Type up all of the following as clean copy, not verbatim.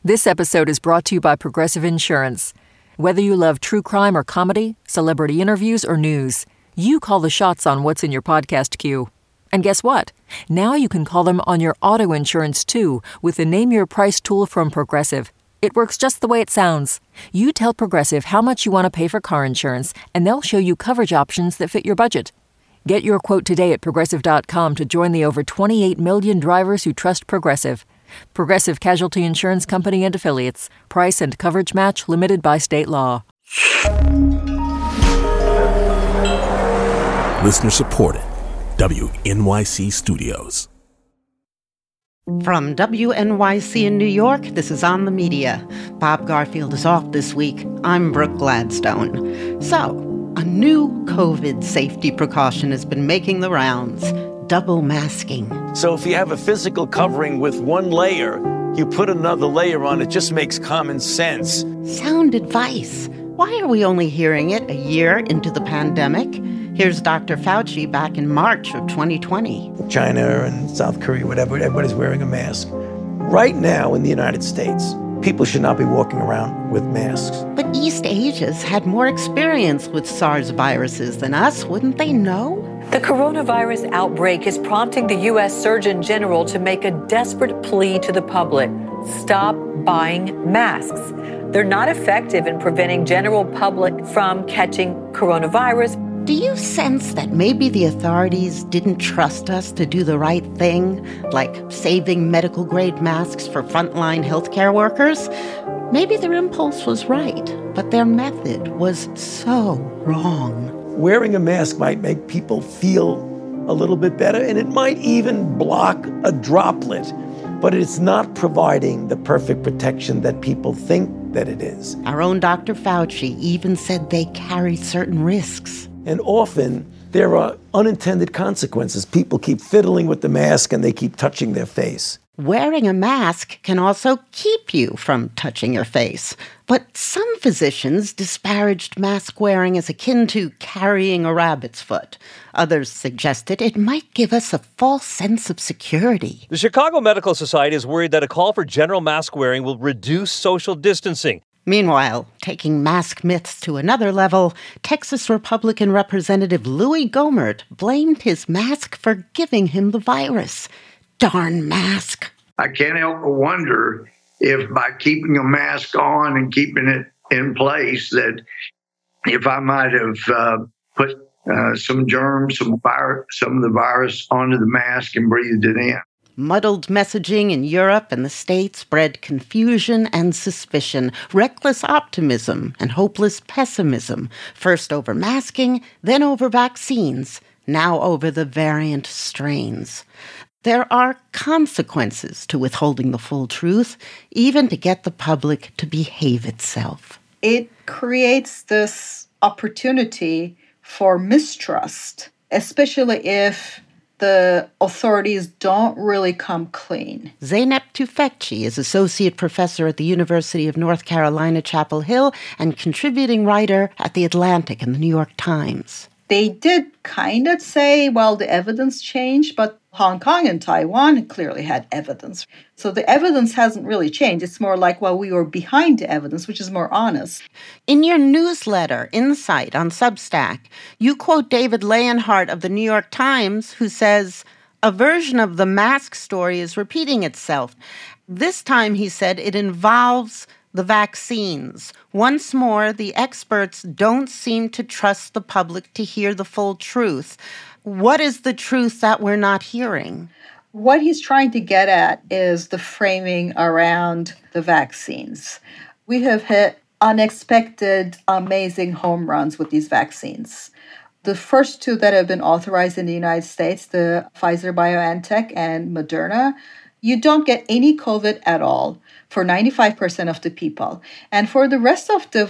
This episode is brought to you by Progressive Insurance. Whether you love true crime or comedy, celebrity interviews or news, you call the shots on what's in your podcast queue. And guess what? Now you can call them on your auto insurance too with the Name Your Price tool from Progressive. It works just the way it sounds. You tell Progressive how much you want to pay for car insurance, and they'll show you coverage options that fit your budget. Get your quote today at Progressive.com to join the over 28 million drivers who trust Progressive. Progressive Casualty Insurance Company and Affiliates. Price and coverage match limited by state law. Listener supported. WNYC Studios. From WNYC in New York, this is On the Media. Bob Garfield is off this week. I'm Brooke Gladstone. So, a new COVID safety precaution has been making the rounds. Double masking. So if you have a physical covering with one layer, you put another layer on, it just makes common sense. Sound advice. Why are we only hearing it a year into the pandemic? Here's Dr. Fauci back in March of 2020. China and South Korea, whatever, everybody's wearing a mask. Right now in the United States, people should not be walking around with masks. But East Asia's had more experience with SARS viruses than us, wouldn't they know? The coronavirus outbreak is prompting the U.S. Surgeon General to make a desperate plea to the public. Stop buying masks. They're not effective in preventing general public from catching coronavirus. Do you sense that maybe the authorities didn't trust us to do the right thing, like saving medical-grade masks for frontline healthcare workers? Maybe their impulse was right, but their method was so wrong. Wearing a mask might make people feel a little bit better, and it might even block a droplet, but it's not providing the perfect protection that people think that it is. Our own Dr. Fauci even said they carry certain risks. And often, there are unintended consequences. People keep fiddling with the mask and they keep touching their face. Wearing a mask can also keep you from touching your face. But some physicians disparaged mask wearing as akin to carrying a rabbit's foot. Others suggested it might give us a false sense of security. The Chicago Medical Society is worried that a call for general mask wearing will reduce social distancing. Meanwhile, taking mask myths to another level, Texas Republican Representative Louis Gohmert blamed his mask for giving him the virus. Darn mask. I can't help but wonder if by keeping a mask on and keeping it in place, that if I might have put some germs, some of the virus onto the mask and breathed it in. Muddled messaging in Europe and the States bred confusion and suspicion, reckless optimism and hopeless pessimism, first over masking, then over vaccines, now over the variant strains. There are consequences to withholding the full truth, even to get the public to behave itself. It creates this opportunity for mistrust, especially if the authorities don't really come clean. Zeynep Tufekci is associate professor at the University of North Carolina, Chapel Hill, and contributing writer at The Atlantic and the New York Times. They did kind of say, well, the evidence changed, but Hong Kong and Taiwan clearly had evidence. So the evidence hasn't really changed. It's more like, well, we were behind the evidence, which is more honest. In your newsletter, Insight, on Substack, you quote David Leonhardt of the New York Times, who says, a version of the mask story is repeating itself. This time, he said, it involves the vaccines. Once more, the experts don't seem to trust the public to hear the full truth. What is the truth that we're not hearing? What he's trying to get at is the framing around the vaccines. We have hit unexpected, amazing home runs with these vaccines. The first two that have been authorized in the United States, the Pfizer-BioNTech and Moderna, you don't get any COVID at all for 95% of the people. And for the rest of the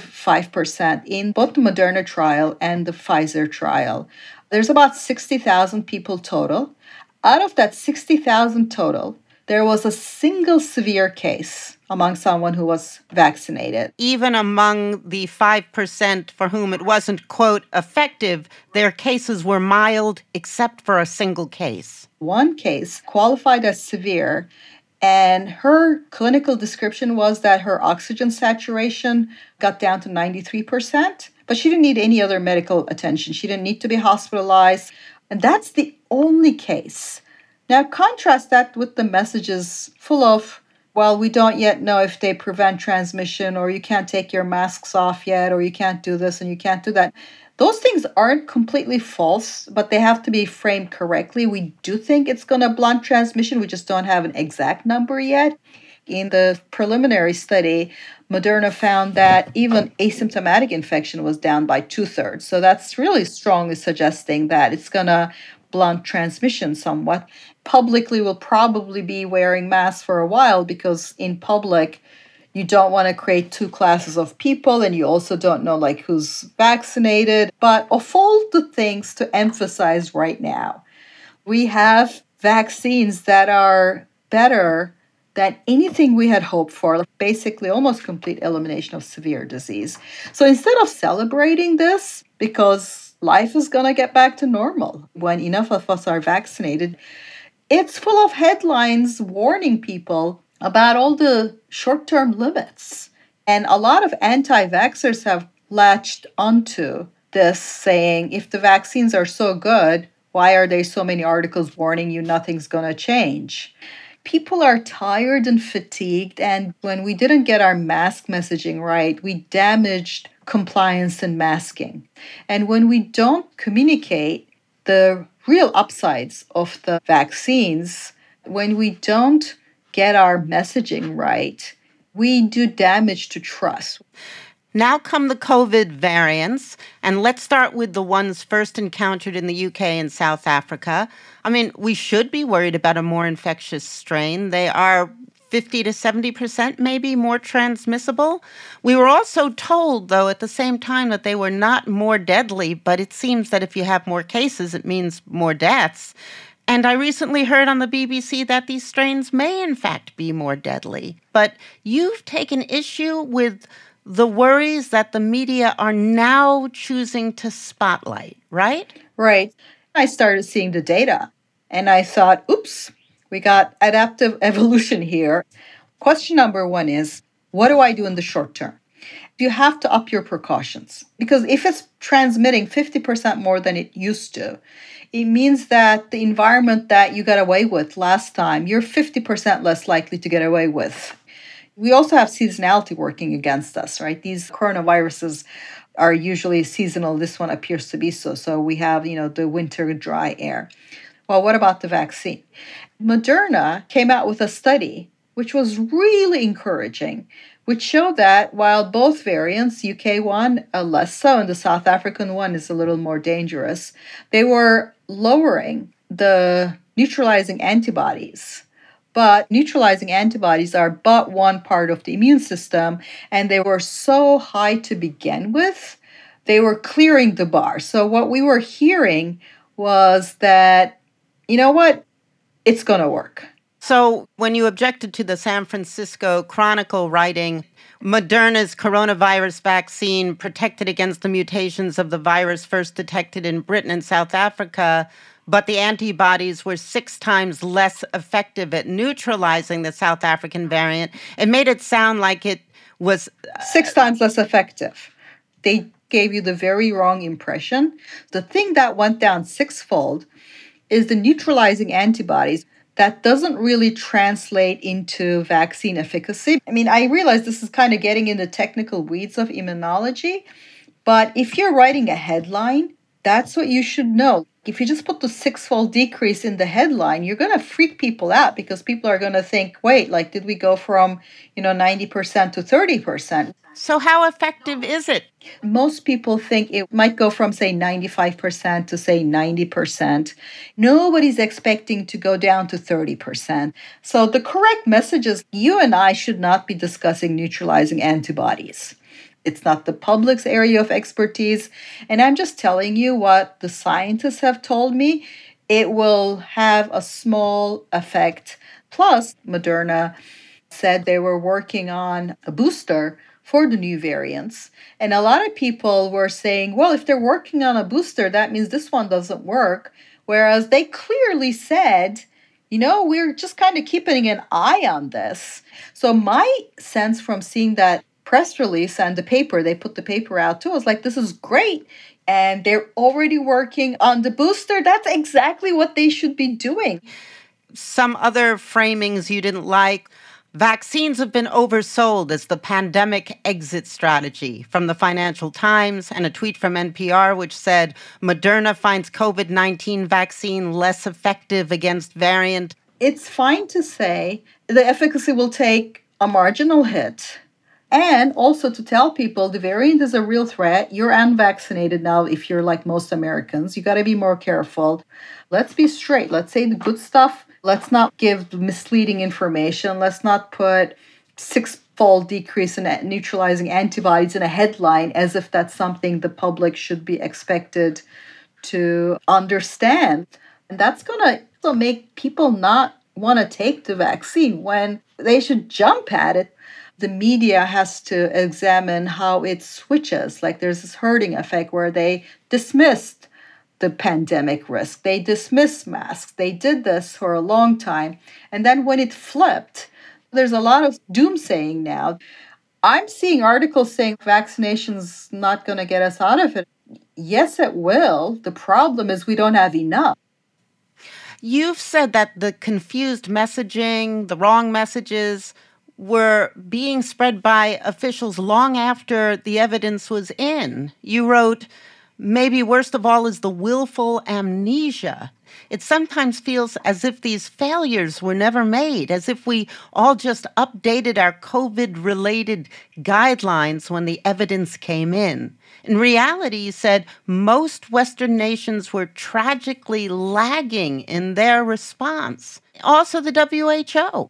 5% in both the Moderna trial and the Pfizer trial, there's about 60,000 people total. Out of that 60,000 total, there was a single severe case among someone who was vaccinated. Even among the 5% for whom it wasn't, quote, effective, their cases were mild except for a single case. One case qualified as severe, And her clinical description was that her oxygen saturation got down to 93%, but she didn't need any other medical attention. She didn't need to be hospitalized. And that's the only case. Now, contrast that with the messages full of, well, we don't yet know if they prevent transmission, or you can't take your masks off yet, or you can't do this and you can't do that. Those things aren't completely false, but they have to be framed correctly. We do think it's going to blunt transmission. We just don't have an exact number yet. In the preliminary study, Moderna found that even asymptomatic infection was down by 2/3. So that's really strongly suggesting that it's going to blunt transmission somewhat. Publicly, we'll probably be wearing masks for a while because in public, you don't want to create two classes of people, and you also don't know who's vaccinated. But of all the things to emphasize right now, we have vaccines that are better than anything we had hoped for, basically almost complete elimination of severe disease. So instead of celebrating this, because life is going to get back to normal when enough of us are vaccinated, it's full of headlines warning people about all the short-term limits. And a lot of anti-vaxxers have latched onto this, saying, if the vaccines are so good, why are there so many articles warning you nothing's going to change? People are tired and fatigued, and when we didn't get our mask messaging right, we damaged compliance and masking. And when we don't communicate the real upsides of the vaccines, when we don't get our messaging right, we do damage to trust. Now come the COVID variants, and let's start with the ones first encountered in the UK and South Africa. I mean, we should be worried about a more infectious strain. They are 50 to 70% maybe more transmissible. We were also told, though, at the same time that they were not more deadly, but it seems that if you have more cases, it means more deaths. And I recently heard on the BBC that these strains may, in fact, be more deadly. But you've taken issue with the worries that the media are now choosing to spotlight, right? Right. I started seeing the data, and I thought, oops, we got adaptive evolution here. Question number one is, what do I do in the short term? You have to up your precautions, because if it's transmitting 50% more than it used to, it means that the environment that you got away with last time, you're 50% less likely to get away with. We also have seasonality working against us, right? These coronaviruses are usually seasonal. This one appears to be so. So we have, the winter dry air. Well, what about the vaccine? Moderna came out with a study which was really encouraging, which showed that while both variants, UK one less so, and the South African one is a little more dangerous, they were lowering the neutralizing antibodies. But neutralizing antibodies are but one part of the immune system, and they were so high to begin with, they were clearing the bar. So what we were hearing was that, you know what, it's going to work. So when you objected to the San Francisco Chronicle writing, Moderna's coronavirus vaccine protected against the mutations of the virus first detected in Britain and South Africa, but the antibodies were 6 times less effective at neutralizing the South African variant, it made it sound like it was 6 times less effective. They gave you the very wrong impression. The thing that went down 6-fold is the neutralizing antibodies. That doesn't really translate into vaccine efficacy. I mean, I realize this is kind of getting in the technical weeds of immunology, but if you're writing a headline, that's what you should know. If you just put the 6-fold decrease in the headline, you're going to freak people out because people are going to think, wait, did we go from, 90% to 30%? So how effective is it? Most people think it might go from, say, 95% to, say, 90%. Nobody's expecting to go down to 30%. So the correct message is you and I should not be discussing neutralizing antibodies. It's not the public's area of expertise. And I'm just telling you what the scientists have told me. It will have a small effect. Plus, Moderna said they were working on a booster for the new variants. And a lot of people were saying, well, if they're working on a booster, that means this one doesn't work. Whereas they clearly said, we're just kind of keeping an eye on this. So my sense from seeing that press release and the paper, they put the paper out too, I was like, this is great. And they're already working on the booster. That's exactly what they should be doing. Some other framings you didn't like. Vaccines have been oversold as the pandemic exit strategy, from the Financial Times, and a tweet from NPR which said Moderna finds COVID-19 vaccine less effective against variant. It's fine to say the efficacy will take a marginal hit. And also to tell people the variant is a real threat. You're unvaccinated now if you're like most Americans. You got to be more careful. Let's be straight. Let's say the good stuff. Let's not give misleading information. Let's not put 6-fold decrease in neutralizing antibodies in a headline as if that's something the public should be expected to understand. And that's going to make people not want to take the vaccine when they should jump at it. The media has to examine how it switches. Like there's this herding effect where they dismissed the pandemic risk. They dismissed masks. They did this for a long time. And then when it flipped, there's a lot of doomsaying now. I'm seeing articles saying vaccination's not going to get us out of it. Yes, it will. The problem is we don't have enough. You've said that the confused messaging, the wrong messages, were being spread by officials long after the evidence was in. You wrote, maybe worst of all is the willful amnesia. It sometimes feels as if these failures were never made, as if we all just updated our COVID-related guidelines when the evidence came in. In reality, you said, most Western nations were tragically lagging in their response. Also the WHO.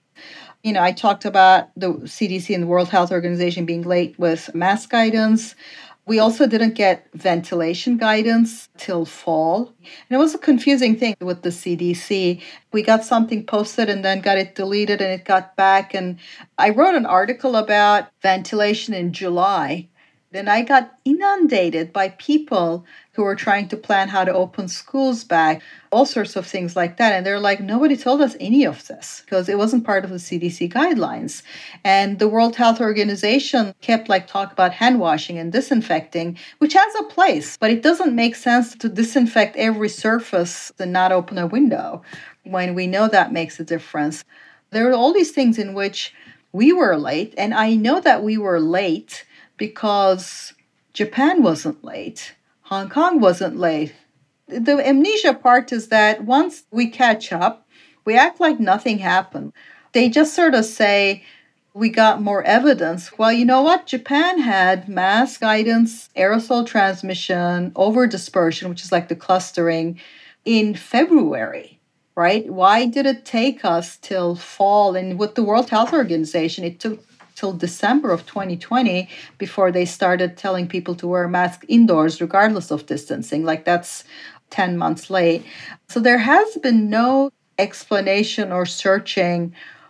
I talked about the CDC and the World Health Organization being late with mask guidance. We also didn't get ventilation guidance till fall. And it was a confusing thing with the CDC. We got something posted and then got it deleted and it got back. And I wrote an article about ventilation in July. Then I got inundated by people who were trying to plan how to open schools back, all sorts of things like that. And they're like, nobody told us any of this because it wasn't part of the CDC guidelines. And the World Health Organization kept talk about hand washing and disinfecting, which has a place, but it doesn't make sense to disinfect every surface and not open a window when we know that makes a difference. There are all these things in which we were late, and I know that we were late because Japan wasn't late. Hong Kong wasn't late. The amnesia part is that once we catch up, we act like nothing happened. They just sort of say, we got more evidence. Well, you know what? Japan had mass guidance, aerosol transmission, over-dispersion, which is like the clustering, in February, right? Why did it take us till fall? And with the World Health Organization, it took till December of 2020 before they started telling people to wear a mask indoors regardless of distancing. That's 10 months late. So there has been no explanation or searching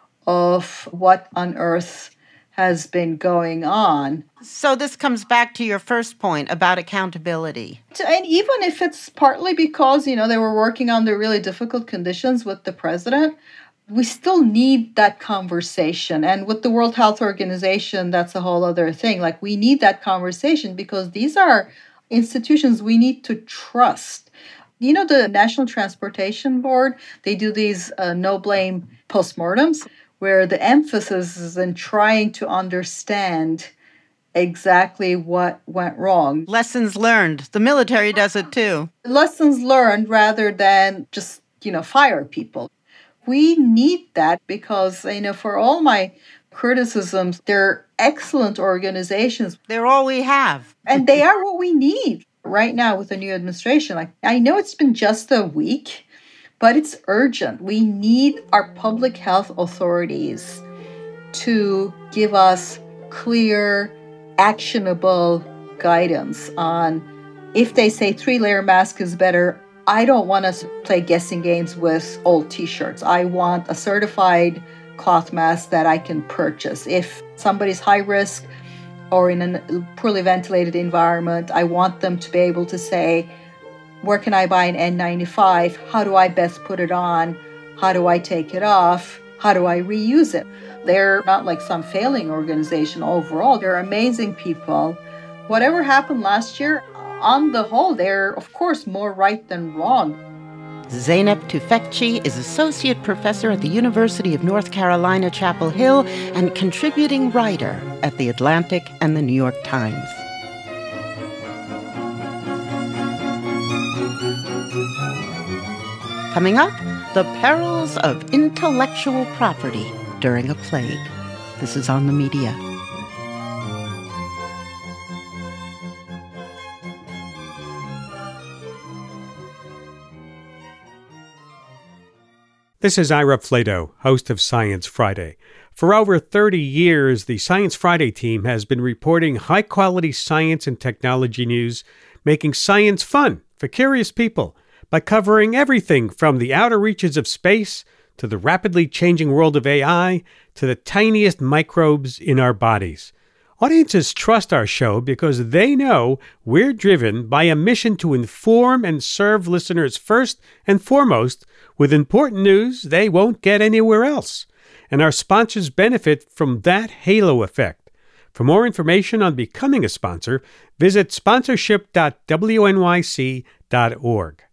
of what on earth has been going on. So this comes back to your first point about accountability. And even if it's partly because, they were working under really difficult conditions with the president, we still need that conversation. And with the World Health Organization, that's a whole other thing. We need that conversation because these are institutions we need to trust. The National Transportation Board, they do these no-blame postmortems where the emphasis is in trying to understand exactly what went wrong. Lessons learned. The military does it too. Lessons learned rather than just, fire people. We need that because, for all my criticisms, they're excellent organizations. They're all we have. And they are what we need right now with the new administration. I know it's been just a week, but it's urgent. We need our public health authorities to give us clear, actionable guidance on if they say 3-layer mask is better. I don't want us to play guessing games with old T-shirts. I want a certified cloth mask that I can purchase. If somebody's high risk or in a poorly ventilated environment, I want them to be able to say, where can I buy an N95? How do I best put it on? How do I take it off? How do I reuse it? They're not like some failing organization overall. They're amazing people. Whatever happened last year, on the whole, they're, of course, more right than wrong. Zeynep Tufekci is Associate Professor at the University of North Carolina, Chapel Hill, and contributing writer at The Atlantic and The New York Times. Coming up, the perils of intellectual property during a plague. This is On the Media. This is Ira Flatow, host of Science Friday. For over 30 years, the Science Friday team has been reporting high-quality science and technology news, making science fun for curious people by covering everything from the outer reaches of space to the rapidly changing world of AI to the tiniest microbes in our bodies. Audiences trust our show because they know we're driven by a mission to inform and serve listeners first and foremost with important news they won't get anywhere else. And our sponsors benefit from that halo effect. For more information on becoming a sponsor, visit sponsorship.wnyc.org.